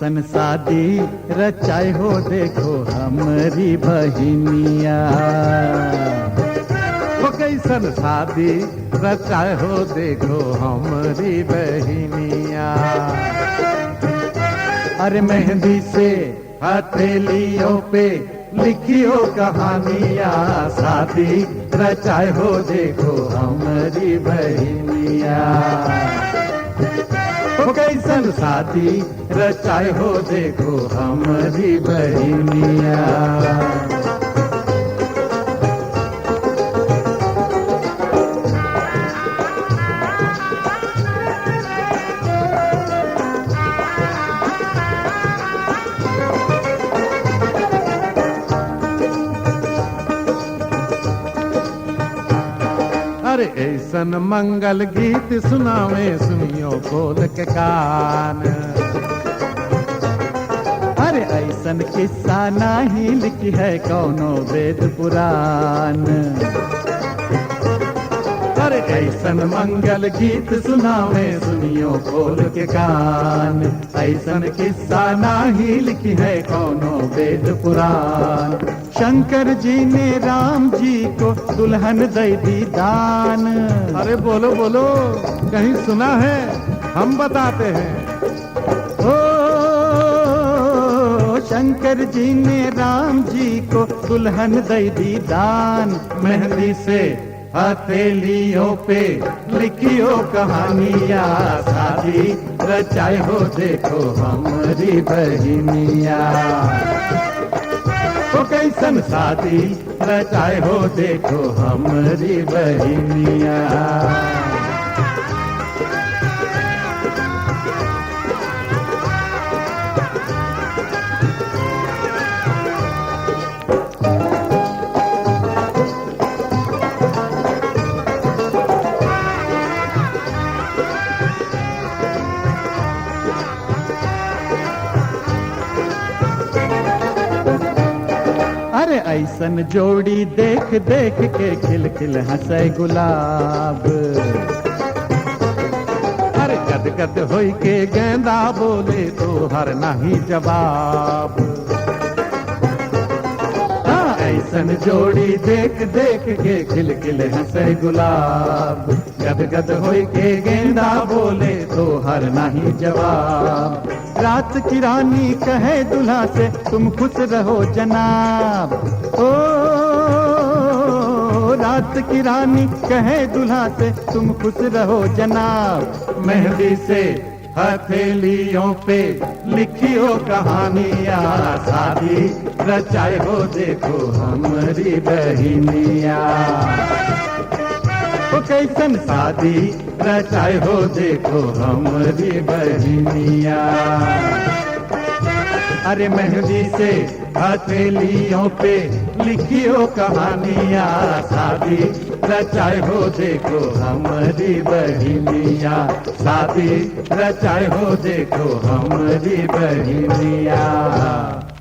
कैसन शादी रचाए हो देखो हमारी बहिनिया। वो कैसन शादी रचाए हो देखो हमारी बहिनिया। अरे मेहंदी से हथेलियों पे लिखियो कहानियाँ, शादी रचाए हो देखो हमारी बहिनिया। वो कैसन शादी रचाए हो देखो हमारी बहिनिया। अरे ऐसन मंगल गीत सुनावे सुनियो खोल के कान। अरे ऐसन किस्सा नाही लिखी है कौनो वेद पुराण। अरे ऐसन मंगल गीत सुनावे सुनियो खोल के कान। ऐसन किस्सा नाही लिखी है कौनो वेद पुराण। शंकर जी ने राम जी को दुल्हन दे दी दान। अरे बोलो बोलो, कहीं सुना है? हम बताते हैं। ओ शंकर जी ने राम जी को दुल्हन दे दी दान। मेहंदी से हथेलियों पे लिखियो कहानियाँ, शादी रचाए हो देखो हमारी बहिनिया। वो कैसन शादी रचाए हो देखो हमारी बहिनिया। अरे ऐसन जोड़ी देख देख के खिल खिल हंसे गुलाब। अरे गद गद होई के गेंदा बोले तो हर नहीं जवाब। हाँ ऐसन जोड़ी देख देख के खिल खिल हंसे गुलाब। गद गद होई के गेंदा बोले तो हर नहीं जवाब। रात की रानी कहे दुल्हा से तुम खुश रहो जनाब। ओ रात की रानी कहे दुल्हा से तुम खुश रहो जनाब। मेहंदी से हथेलियों पे लिखियो कहानियाँ, शादी रचाए हो देखो हमारी बहिनिया। वो कैसन शादी रचाए हो देखो हमारी बहिनिया। अरे मेहंदी से हथेलियों पे लिखियो कहानियाँ, शादी रचाए हो देखो हमारी बहिनिया। शादी रचाए हो देखो हमारी बहिनिया।